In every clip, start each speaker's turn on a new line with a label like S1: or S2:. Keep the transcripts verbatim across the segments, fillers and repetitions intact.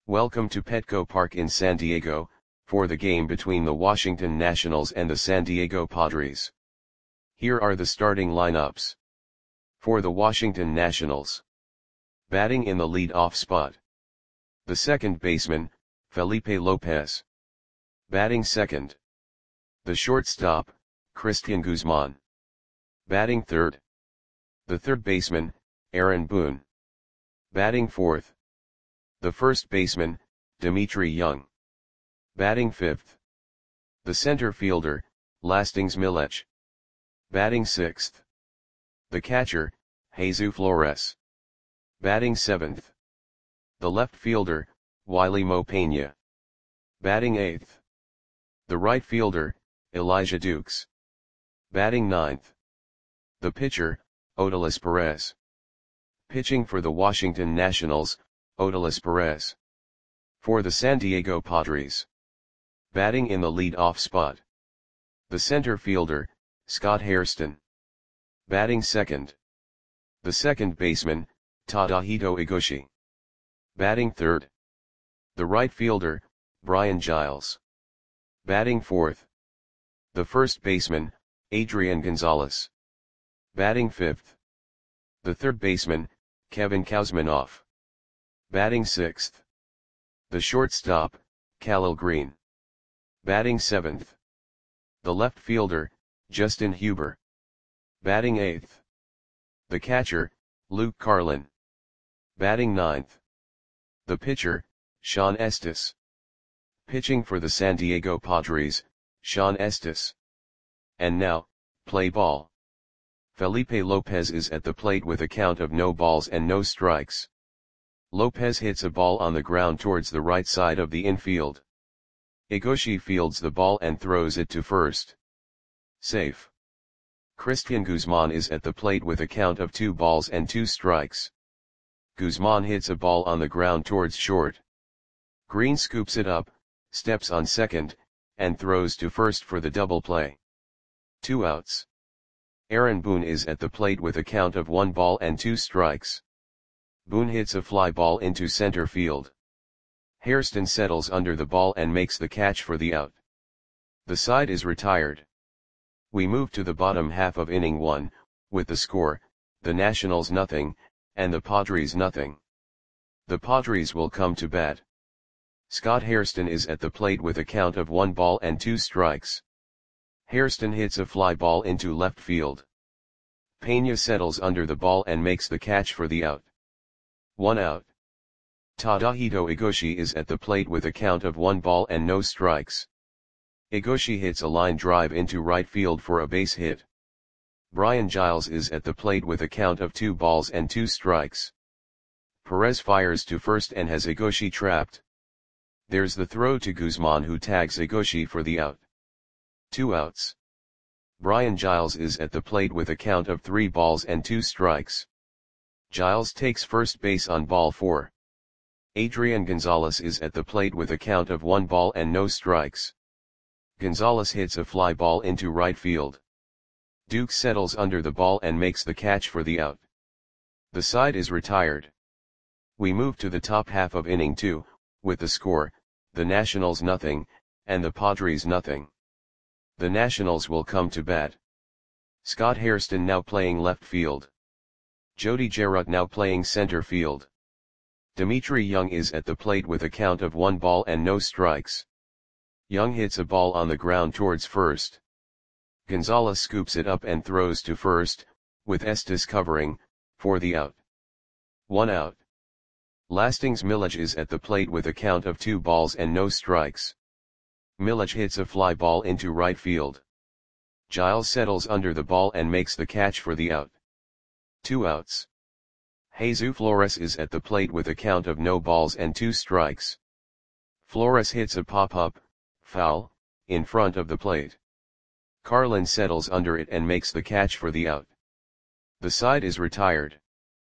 S1: Welcome to Petco Park in San Diego, for the game between the Washington Nationals and the San Diego Padres. Here are the starting lineups. For the Washington Nationals. Batting in the lead-off spot. The second baseman, Felipe Lopez. Batting second. The shortstop, Cristian Guzman. Batting third. The third baseman, Aaron Boone. Batting fourth. The first baseman, Dmitry Young. Batting fifth. The center fielder, Lastings Milech. Batting sixth. The catcher, Jesus Flores. Batting seventh. The left fielder, Wiley Mo Peña. Batting eighth. The right fielder, Elijah Dukes. Batting ninth. The pitcher, Odalis Perez. Pitching for the Washington Nationals, Odalis Perez. For the San Diego Padres. Batting in the lead-off spot. The center fielder, Scott Hairston. Batting second. The second baseman, Tadahito Eguchi. Batting third. The right fielder, Brian Giles. Batting fourth. The first baseman, Adrian Gonzalez. Batting fifth. The third baseman, Kevin Kouzmanoff. Batting sixth. The shortstop, Khalil Green. Batting seventh. The left fielder, Justin Huber. Batting eighth. The catcher, Luke Carlin. Batting ninth. The pitcher, Sean Estes. Pitching for the San Diego Padres, Sean Estes. And now, play ball. Felipe Lopez is at the plate with a count of no balls and no strikes. Lopez hits a ball on the ground towards the right side of the infield. Eguchi fields the ball and throws it to first. Safe. Cristian Guzman is at the plate with a count of two balls and two strikes. Guzman hits a ball on the ground towards short. Green scoops it up, steps on second, and throws to first for the double play. Two outs. Aaron Boone is at the plate with a count of one ball and two strikes. Boone hits a fly ball into center field. Hairston settles under the ball and makes the catch for the out. The side is retired. We move to the bottom half of inning one, with the score, the Nationals nothing, and the Padres nothing. The Padres will come to bat. Scott Hairston is at the plate with a count of one ball and two strikes. Hairston hits a fly ball into left field. Peña settles under the ball and makes the catch for the out. One out. Tadahito Eguchi is at the plate with a count of one ball and no strikes. Eguchi hits a line drive into right field for a base hit. Brian Giles is at the plate with a count of two balls and two strikes. Perez fires to first and has Eguchi trapped. There's the throw to Guzman, who tags Eguchi for the out. Two outs. Brian Giles is at the plate with a count of three balls and two strikes. Giles takes first base on ball four. Adrian Gonzalez is at the plate with a count of one ball and no strikes. Gonzalez hits a fly ball into right field. Duke settles under the ball and makes the catch for the out. The side is retired. We move to the top half of inning two, with the score, the Nationals nothing, and the Padres nothing. The Nationals will come to bat. Scott Hairston now playing left field. Jody Jarrett now playing center field. Dmitry Young is at the plate with a count of one ball and no strikes. Young hits a ball on the ground towards first. Gonzalez scoops it up and throws to first, with Estes covering, for the out. One out. Lastings Milech is at the plate with a count of two balls and no strikes. Milech hits a fly ball into right field. Giles settles under the ball and makes the catch for the out. Two outs. Jesus Flores is at the plate with a count of no balls and two strikes. Flores hits a pop-up, foul, in front of the plate. Carlin settles under it and makes the catch for the out. The side is retired.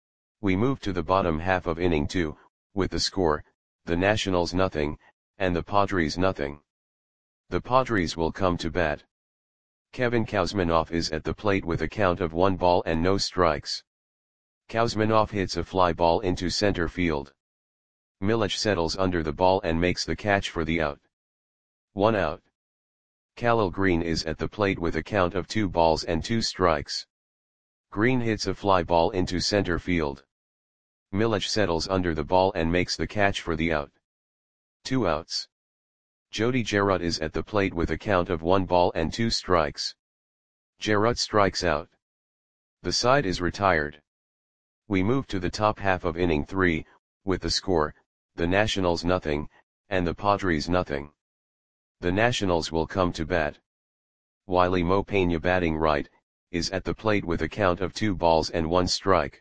S1: We move to the bottom half of inning two, with the score, the Nationals nothing, and the Padres nothing. The Padres will come to bat. Kevin Kouzmanoff is at the plate with a count of one ball and no strikes. Kouzmanoff hits a fly ball into center field. Milic settles under the ball and makes the catch for the out. One out. Khalil Green is at the plate with a count of two balls and two strikes. Green hits a fly ball into center field. Milic settles under the ball and makes the catch for the out. Two outs. Jody Gerut is at the plate with a count of one ball and two strikes. Gerut strikes out. The side is retired. We move to the top half of inning three, with the score, the Nationals nothing, and the Padres nothing. The Nationals will come to bat. Wiley Mo Pena, batting right, is at the plate with a count of two balls and one strike.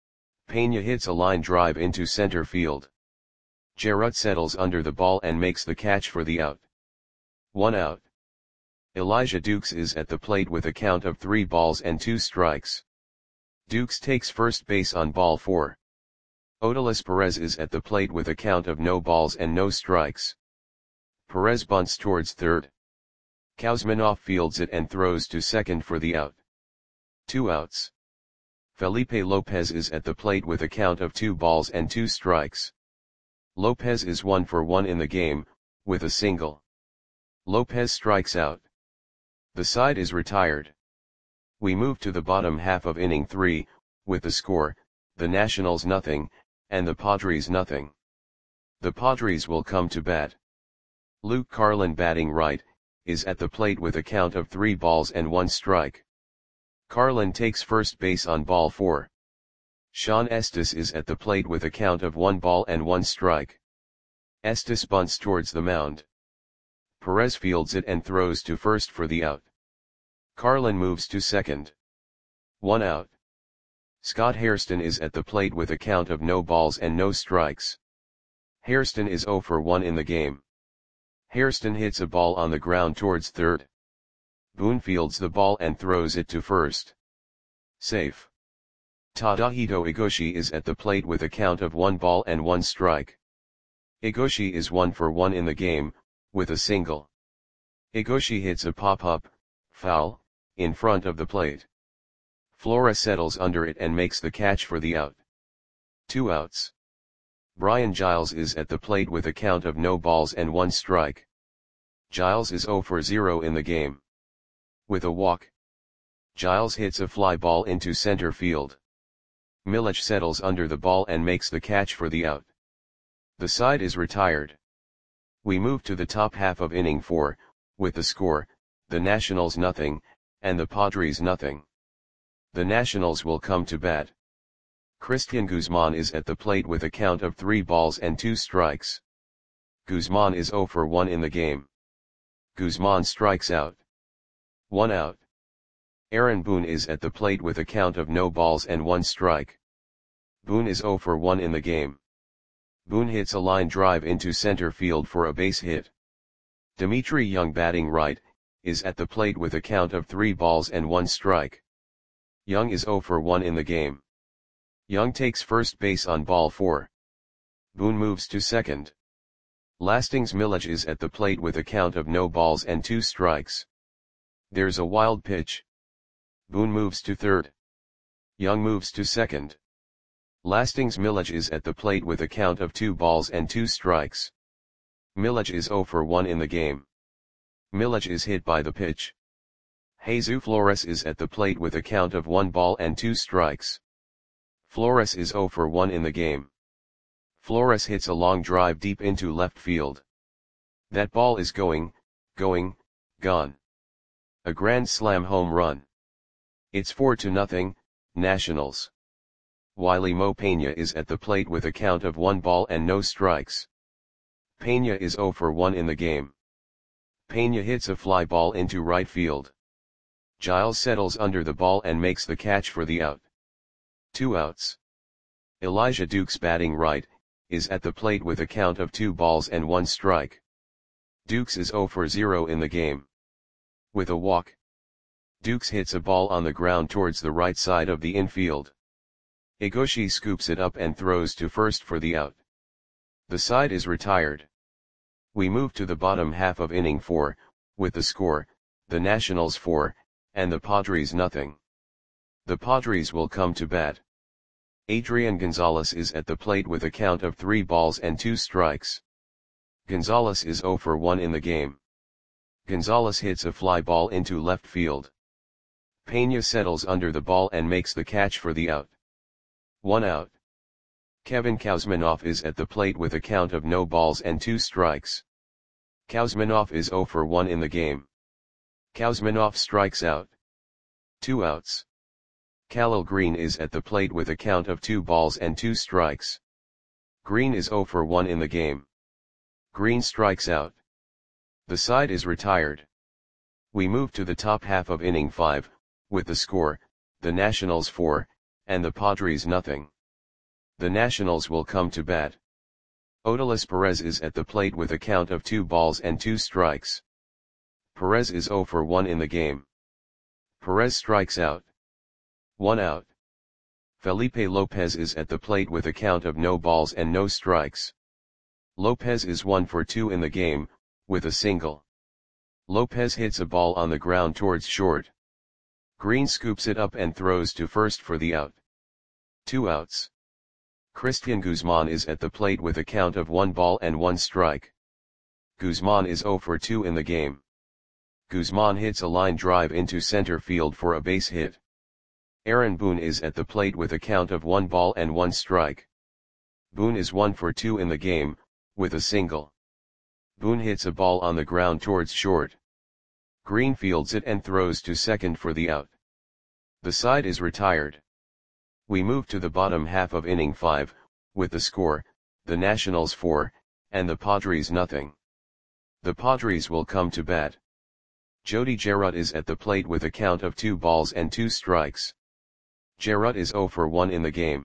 S1: Pena hits a line drive into center field. Gerut settles under the ball and makes the catch for the out. One out. Elijah Dukes is at the plate with a count of three balls and two strikes. Dukes takes first base on ball four. Odalis Perez is at the plate with a count of no balls and no strikes. Perez bunts towards third. Kuzminoff fields it and throws to second for the out. Two outs. Felipe Lopez is at the plate with a count of two balls and two strikes. Lopez is one for one in the game, with a single. Lopez strikes out. The side is retired. We move to the bottom half of inning three, with the score, the Nationals nothing, and the Padres nothing. The Padres will come to bat. Luke Carlin, batting right, is at the plate with a count of three balls and one strike. Carlin takes first base on ball four. Sean Estes is at the plate with a count of one ball and one strike. Estes bunts towards the mound. Perez fields it and throws to first for the out. Carlin moves to second. One out. Scott Hairston is at the plate with a count of no balls and no strikes. Hairston is zero for one in the game. Hairston hits a ball on the ground towards third. Boone fields the ball and throws it to first. Safe. Tadahito Igoshi is at the plate with a count of one ball and one strike. Igoshi is one for one in the game, with a single. Igoshi hits a pop-up, foul, in front of the plate. Flora settles under it and makes the catch for the out. Two outs. Brian Giles is at the plate with a count of no balls and one strike. Giles is zero for zero in the game. With a walk. Giles hits a fly ball into center field. Milic settles under the ball and makes the catch for the out. The side is retired. We move to the top half of inning four, with the score, the Nationals nothing, and the Padres nothing. The Nationals will come to bat. Christian Guzman is at the plate with a count of three balls and two strikes. Guzman is zero for one in the game. Guzman strikes out. One out. Aaron Boone is at the plate with a count of no balls and one strike. Boone is zero for one in the game. Boone hits a line drive into center field for a base hit. Dimitri Young, batting right, is at the plate with a count of three balls and one strike. Young is zero for one in the game. Young takes first base on ball four. Boone moves to second. Lastings Milic is at the plate with a count of no balls and two strikes. There's a wild pitch. Boone moves to third. Young moves to second. Lastings Milic is at the plate with a count of two balls and two strikes. Milic is zero for one in the game. Milic is hit by the pitch. Jesus Flores is at the plate with a count of one ball and two strikes. Flores is zero for one in the game. Flores hits a long drive deep into left field. That ball is going, going, gone. A grand slam home run. It's four to nothing, Nationals. Wiley Mo Pena is at the plate with a count of one ball and no strikes. Pena is zero for one in the game. Pena hits a fly ball into right field. Giles settles under the ball and makes the catch for the out. Two outs. Elijah Dukes, batting right, is at the plate with a count of two balls and one strike. Dukes is zero for zero in the game. With a walk. Dukes hits a ball on the ground towards the right side of the infield. Igoshi scoops it up and throws to first for the out. The side is retired. We move to the bottom half of inning four, with the score, the Nationals four, and the Padres nothing. The Padres will come to bat. Adrian Gonzalez is at the plate with a count of three balls and two strikes. Gonzalez is zero for one in the game. Gonzalez hits a fly ball into left field. Pena settles under the ball and makes the catch for the out. One out. Kevin Kouzmanoff is at the plate with a count of no balls and two strikes. Kouzmanoff is zero for one in the game. Kouzmanoff strikes out. Two outs. Khalil Green is at the plate with a count of two balls and two strikes. Green is zero for one in the game. Green strikes out. The side is retired. We move to the top half of inning five, with the score, the Nationals four, and the Padres nothing. The Nationals will come to bat. Odalis Perez is at the plate with a count of two balls and two strikes. Perez is zero for one in the game. Perez strikes out. One out. Felipe Lopez is at the plate with a count of no balls and no strikes. Lopez is one for two in the game, with a single. Lopez hits a ball on the ground towards short. Green scoops it up and throws to first for the out. Two outs. Christian Guzman is at the plate with a count of one ball and one strike. Guzman is zero for two in the game. Guzman hits a line drive into center field for a base hit. Aaron Boone is at the plate with a count of one ball and one strike. Boone is one for two in the game, with a single. Boone hits a ball on the ground towards short. Green fields it and throws to second for the out. The side is retired. We move to the bottom half of inning five, with the score, the Nationals four, and the Padres nothing. The Padres will come to bat. Jody Gerut is at the plate with a count of two balls and two strikes. Gerut is zero for one in the game.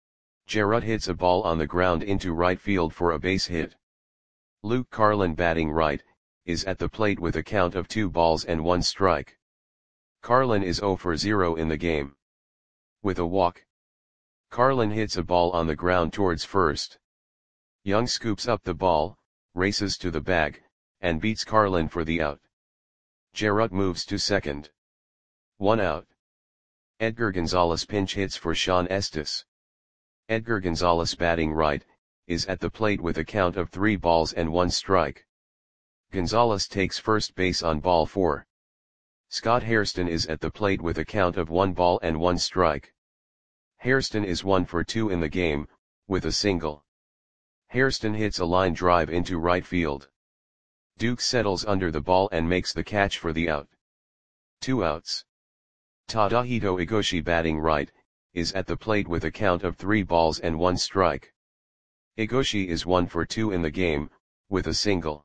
S1: Gerut hits a ball on the ground into right field for a base hit. Luke Carlin, batting right, is at the plate with a count of two balls and one strike. Carlin is zero for zero in the game. With a walk. Carlin hits a ball on the ground towards first. Young scoops up the ball, races to the bag, and beats Carlin for the out. Gerut moves to second. One out. Edgar Gonzalez pinch hits for Sean Estes. Edgar Gonzalez, batting right, is at the plate with a count of three balls and one strike. Gonzalez takes first base on ball four. Scott Hairston is at the plate with a count of one ball and one strike. Hairston is one for two in the game, with a single. Hairston hits a line drive into right field. Duke settles under the ball and makes the catch for the out. Two outs. Tadahito Igoshi, batting right, is at the plate with a count of three balls and one strike. Igoshi is one for two in the game, with a single.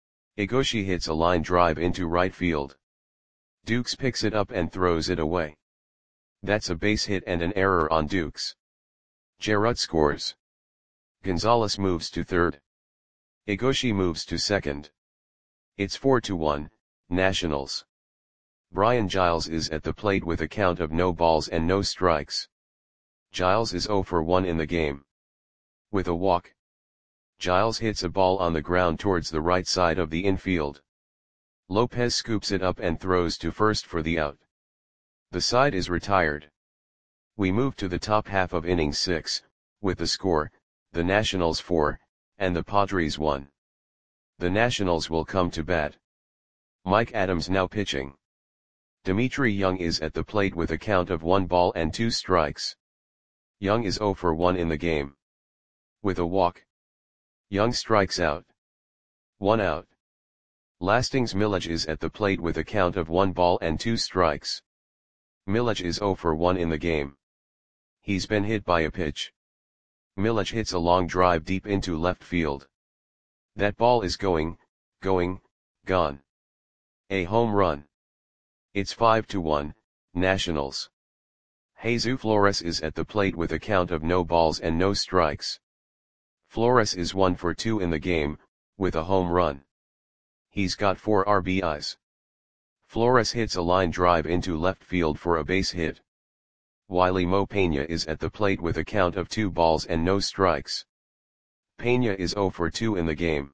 S1: Igoshi hits a line drive into right field. Dukes picks it up and throws it away. That's a base hit and an error on Dukes. Gerut scores. Gonzalez moves to third. Igoshi moves to second. It's four to one, Nationals. Brian Giles is at the plate with a count of no balls and no strikes. Giles is zero for one in the game. With a walk. Giles hits a ball on the ground towards the right side of the infield. Lopez scoops it up and throws to first for the out. The side is retired. We move to the top half of inning six, with the score, the Nationals four, and the Padres one. The Nationals will come to bat. Mike Adams now pitching. Dimitri Young is at the plate with a count of one ball and two strikes. Young is zero for one in the game. With a walk. Young strikes out. One out. Lastings Milledge is at the plate with a count of one ball and two strikes. Milledge is zero for one in the game. He's been hit by a pitch. Milledge hits a long drive deep into left field. That ball is going, going, gone. A home run. It's five to one, Nationals. Jesus Flores is at the plate with a count of no balls and no strikes. Flores is one for two in the game, with a home run. He's got four R B Is. Flores hits a line drive into left field for a base hit. Wiley Mo Pena is at the plate with a count of two balls and no strikes. Pena is zero for two in the game.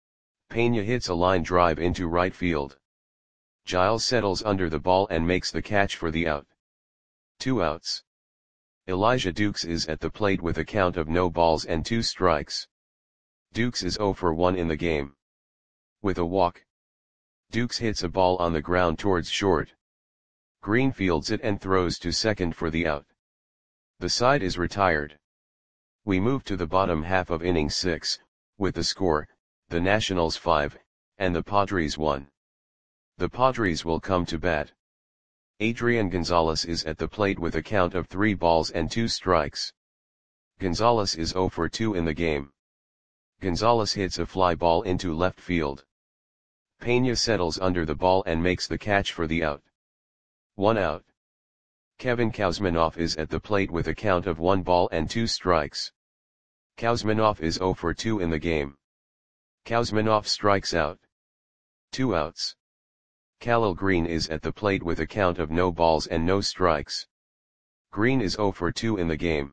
S1: Pena hits a line drive into right field. Giles settles under the ball and makes the catch for the out. Two outs. Elijah Dukes is at the plate with a count of no balls and two strikes. Dukes is zero for one in the game. With a walk, Dukes hits a ball on the ground towards short. Green fields it and throws to second for the out. The side is retired. We move to the bottom half of inning six, with the score, the Nationals five, and the Padres one. The Padres will come to bat. Adrian Gonzalez is at the plate with a count of three balls and two strikes. Gonzalez is zero for two in the game. Gonzalez hits a fly ball into left field. Pena settles under the ball and makes the catch for the out. One out. Kevin Kouzmanoff is at the plate with a count of one ball and two strikes. Kouzmanoff is zero for two in the game. Kouzmanoff strikes out. Two outs. Khalil Green is at the plate with a count of no balls and no strikes. Green is zero for two in the game.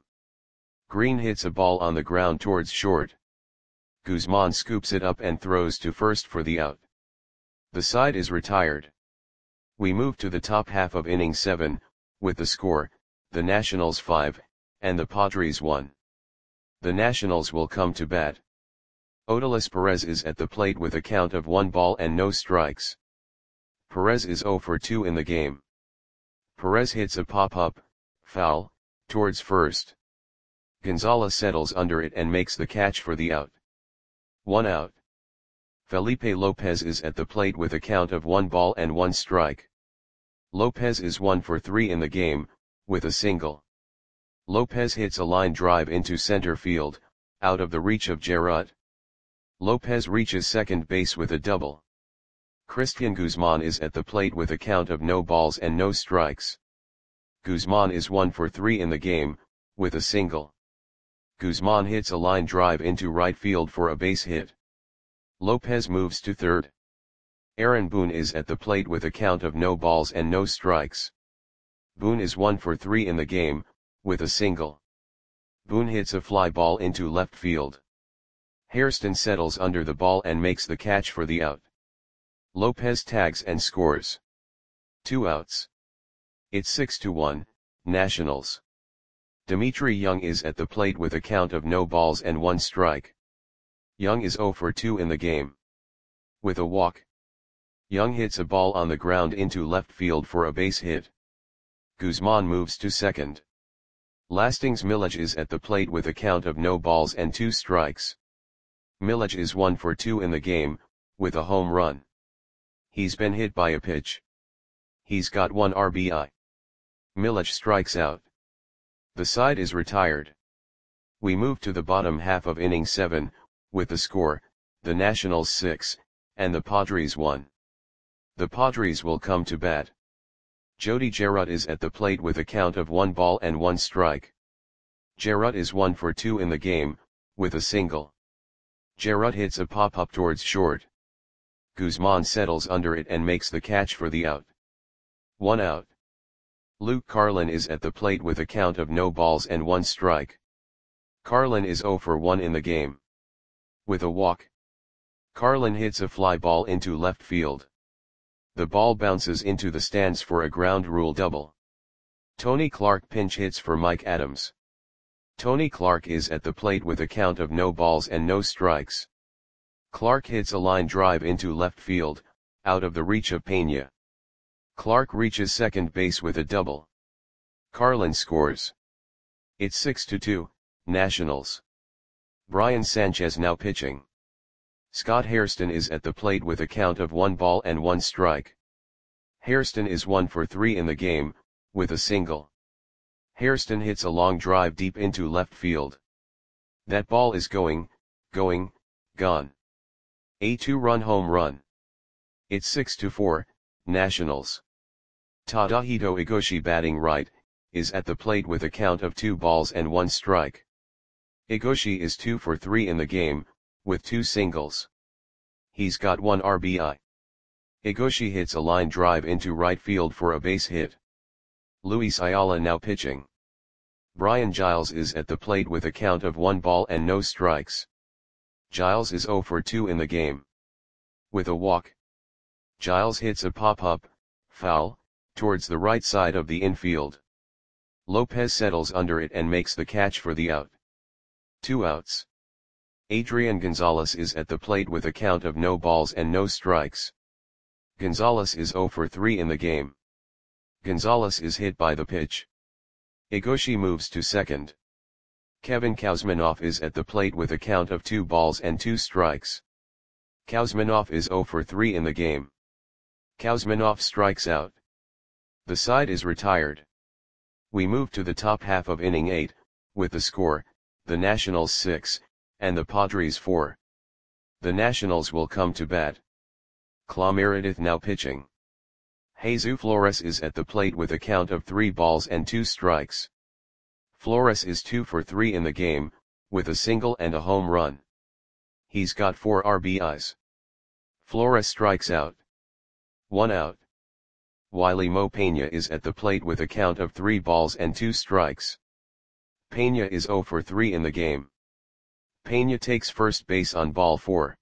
S1: Green hits a ball on the ground towards short. Guzman scoops it up and throws to first for the out. The side is retired. We move to the top half of inning seven, with the score, the Nationals five, and the Padres one. The Nationals will come to bat. Odalis Perez is at the plate with a count of one ball and no strikes. Perez is zero for two in the game. Perez hits a pop-up, foul, towards first. Gonzalez settles under it and makes the catch for the out. One out. Felipe Lopez is at the plate with a count of one ball and one strike. Lopez is one for three in the game, with a single. Lopez hits a line drive into center field, out of the reach of Jarrett. Lopez reaches second base with a double. Christian Guzman is at the plate with a count of no balls and no strikes. Guzman is one for three in the game, with a single. Guzman hits a line drive into right field for a base hit. Lopez moves to third. Aaron Boone is at the plate with a count of no balls and no strikes. Boone is one for three in the game, with a single. Boone hits a fly ball into left field. Hairston settles under the ball and makes the catch for the out. Lopez tags and scores. Two outs. It's six to one, Nationals. Dimitri Young is at the plate with a count of no balls and one strike. Young is zero for two in the game. With a walk, Young hits a ball on the ground into left field for a base hit. Guzman moves to second. Lastings Milledge is at the plate with a count of no balls and two strikes. Milledge is one for two in the game, with a home run. He's been hit by a pitch. He's got one R B I. Milledge strikes out. The side is retired. We move to the bottom half of inning seven, with the score, the Nationals six, and the Padres one. The Padres will come to bat. Jody Jarrett is at the plate with a count of one ball and one strike. Jarrett is one for two in the game, with a single. Jarrett hits a pop-up towards short. Guzman settles under it and makes the catch for the out. One out. Luke Carlin is at the plate with a count of no balls and one strike. Carlin is zero for one in the game. With a walk, Carlin hits a fly ball into left field. The ball bounces into the stands for a ground rule double. Tony Clark pinch hits for Mike Adams. Tony Clark is at the plate with a count of no balls and no strikes. Clark hits a line drive into left field, out of the reach of Pena. Clark reaches second base with a double. Carlin scores. It's six to two, Nationals. Brian Sanchez now pitching. Scott Hairston is at the plate with a count of one ball and one strike. Hairston is one for three in the game, with a single. Hairston hits a long drive deep into left field. That ball is going, going, gone. A two-run home run. It's six to four, Nationals. Tadahito Igoshi batting right, is at the plate with a count of two balls and one strike. Igoshi is two for three in the game, with two singles. He's got one R B I. Igoshi hits a line drive into right field for a base hit. Luis Ayala now pitching. Brian Giles is at the plate with a count of one ball and no strikes. Giles is zero for two in the game. With a walk, Giles hits a pop-up, foul, towards the right side of the infield. Lopez settles under it and makes the catch for the out. Two outs. Adrian Gonzalez is at the plate with a count of no balls and no strikes. Gonzalez is zero for three in the game. Gonzalez is hit by the pitch. Egoshi moves to second. Kevin Kouzmanoff is at the plate with a count of two balls and two strikes. Kouzmanoff is zero for three in the game. Kouzmanoff strikes out. The side is retired. We move to the top half of inning eight, with the score, the Nationals six, and the Padres four. The Nationals will come to bat. Clay Meredith now pitching. Jesus Flores is at the plate with a count of three balls and two strikes. Flores is two for three in the game, with a single and a home run. He's got four R B Is. Flores strikes out. One out. Wiley Mo Peña is at the plate with a count of three balls and two strikes. Peña is zero for three in the game. Peña takes first base on ball four.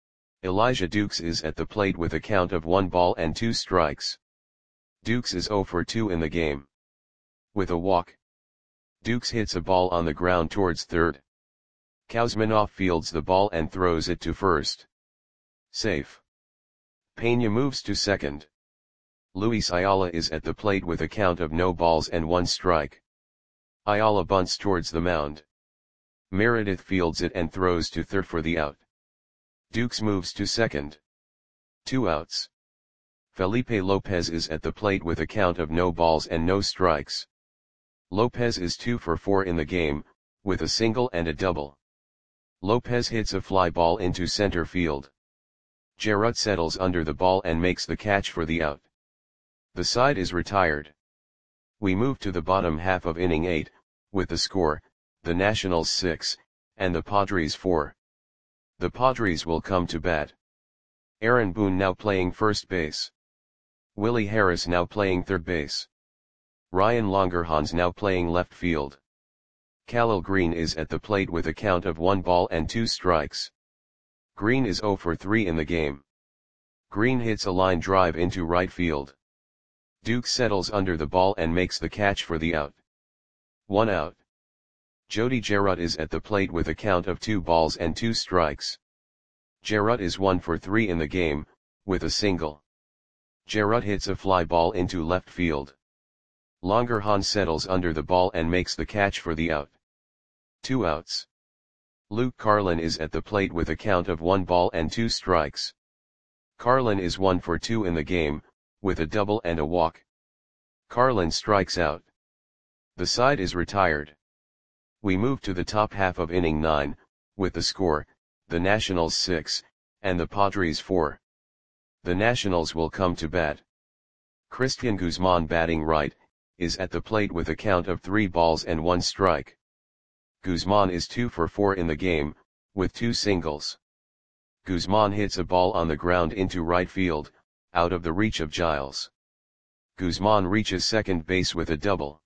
S1: Elijah Dukes is at the plate with a count of one ball and two strikes. Dukes is zero for two in the game. With a walk, Dukes hits a ball on the ground towards third. Kouzmanoff fields the ball and throws it to first. Safe. Peña moves to second. Luis Ayala is at the plate with a count of no balls and one strike. Ayala bunts towards the mound. Meredith fields it and throws to third for the out. Dukes moves to second. Two outs. Felipe Lopez is at the plate with a count of no balls and no strikes. Lopez is two for four in the game, with a single and a double. Lopez hits a fly ball into center field. Jarrett settles under the ball and makes the catch for the out. The side is retired. We move to the bottom half of inning eight, with the score, the Nationals six, and the Padres four. The Padres will come to bat. Aaron Boone now playing first base. Willie Harris now playing third base. Ryan Longerhans now playing left field. Khalil Green is at the plate with a count of one ball and two strikes. Green is zero for three in the game. Green hits a line drive into right field. Duke settles under the ball and makes the catch for the out. One out. Jody Jarrett is at the plate with a count of two balls and two strikes. Jarrett is one for three in the game, with a single. Jarrett hits a fly ball into left field. Longerhans settles under the ball and makes the catch for the out. Two outs. Luke Carlin is at the plate with a count of one ball and two strikes. Carlin is one for two in the game, with a double and a walk. Carlin strikes out. The side is retired. We move to the top half of inning nine, with the score, the Nationals six, and the Padres four. The Nationals will come to bat. Christian Guzman batting right, is at the plate with a count of three balls and one strike. Guzman is two for four in the game, with two singles. Guzman hits a ball on the ground into right field, out of the reach of Giles. Guzman reaches second base with a double.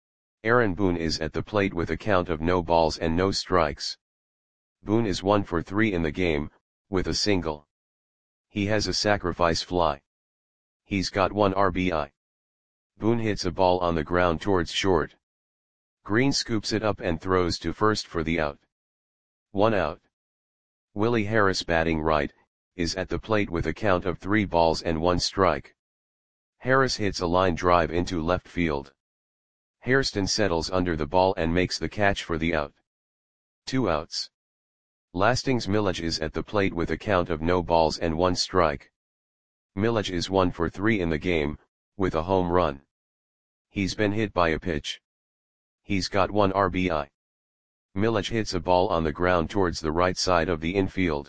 S1: Aaron Boone is at the plate with a count of no balls and no strikes. Boone is one for three in the game, with a single. He has a sacrifice fly. He's got one R B I. Boone hits a ball on the ground towards short. Green scoops it up and throws to first for the out. One out. Willie Harris batting right, is at the plate with a count of three balls and one strike. Harris hits a line drive into left field. Hairston settles under the ball and makes the catch for the out. Two outs. Lastings Milledge is at the plate with a count of no balls and one strike. Milledge is one for three in the game, with a home run. He's been hit by a pitch. He's got one R B I. Milledge hits a ball on the ground towards the right side of the infield.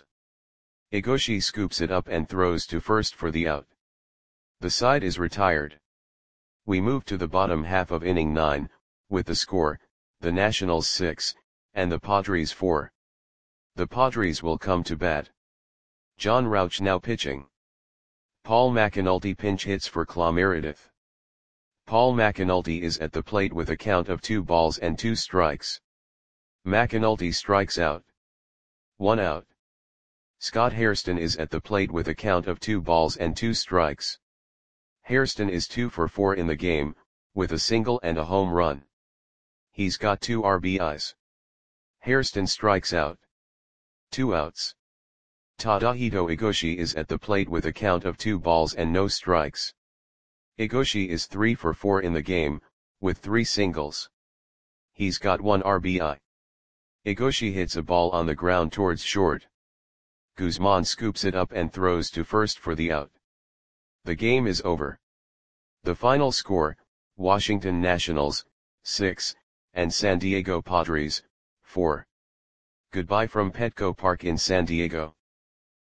S1: Egoshi scoops it up and throws to first for the out. The side is retired. We move to the bottom half of inning nine, with the score, the Nationals six, and the Padres four. The Padres will come to bat. John Rauch now pitching. Paul McAnulty pinch hits for Clay Meredith. Paul McAnulty is at the plate with a count of two balls and two strikes. McAnulty strikes out. One out. Scott Hairston is at the plate with a count of two balls and two strikes. Hairston is two for four in the game, with a single and a home run. He's got two R B Is. Hairston strikes out. Two outs. Tadahito Igoshi is at the plate with a count of two balls and no strikes. Igoshi is three for four in the game, with three singles. He's got one R B I. Igoshi hits a ball on the ground towards short. Guzman scoops it up and throws to first for the out. The game is over. The final score, Washington Nationals, six, and San Diego Padres, four. Goodbye from Petco Park in San Diego.